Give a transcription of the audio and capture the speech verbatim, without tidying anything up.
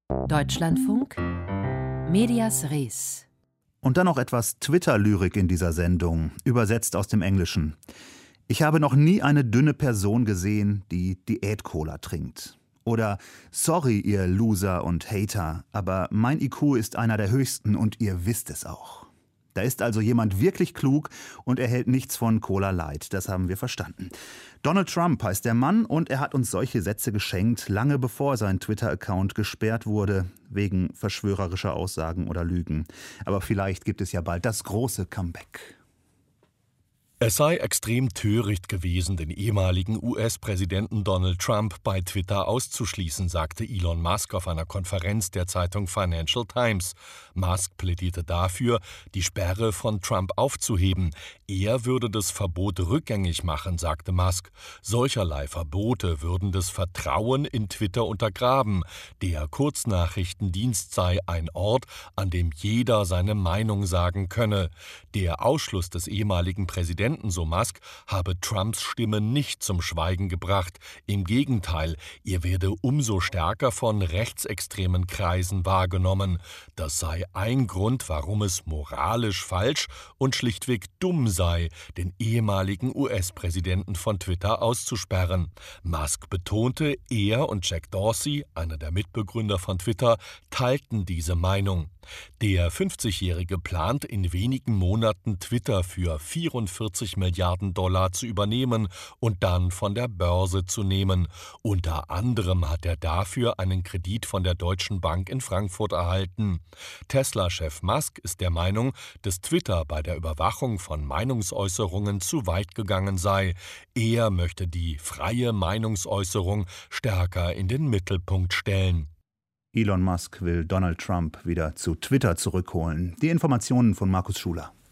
Deutschlandfunk, Medias Res. Und dann noch etwas Twitter-Lyrik in dieser Sendung, übersetzt aus dem Englischen. Ich habe noch nie eine dünne Person gesehen, die Diät-Cola trinkt. Oder sorry, ihr Loser und Hater, aber mein I Q ist einer der höchsten und ihr wisst es auch. Da ist also jemand wirklich klug und er hält nichts von Cola Light, das haben wir verstanden. Donald Trump heißt der Mann und er hat uns solche Sätze geschenkt, lange bevor sein Twitter-Account gesperrt wurde, wegen verschwörerischer Aussagen oder Lügen. Aber vielleicht gibt es ja bald das große Comeback. Es sei extrem töricht gewesen, den ehemaligen U S-Präsidenten Donald Trump bei Twitter auszuschließen, sagte Elon Musk auf einer Konferenz der Zeitung Financial Times. Musk plädierte dafür, die Sperre von Trump aufzuheben. Er würde das Verbot rückgängig machen, sagte Musk. Solcherlei Verbote würden das Vertrauen in Twitter untergraben. Der Kurznachrichtendienst sei ein Ort, an dem jeder seine Meinung sagen könne. Der Ausschluss des ehemaligen Präsidenten, so Musk, habe Trumps Stimme nicht zum Schweigen gebracht. Im Gegenteil, ihr werde umso stärker von rechtsextremen Kreisen wahrgenommen. Das sei ein Grund, warum es moralisch falsch und schlichtweg dumm sei, den ehemaligen U S-Präsidenten von Twitter auszusperren. Musk betonte, er und Jack Dorsey, einer der Mitbegründer von Twitter, teilten diese Meinung. Der fünfzigjährige plant in wenigen Monaten Twitter für vierundvierzig Milliarden Dollar zu übernehmen und dann von der Börse zu nehmen. Unter anderem hat er dafür einen Kredit von der Deutschen Bank in Frankfurt erhalten. Tesla-Chef Musk ist der Meinung, dass Twitter bei der Überwachung von Meinungsäußerungen zu weit gegangen sei. Er möchte die freie Meinungsäußerung stärker in den Mittelpunkt stellen. Elon Musk will Donald Trump wieder zu Twitter zurückholen. Die Informationen von Markus Schuler.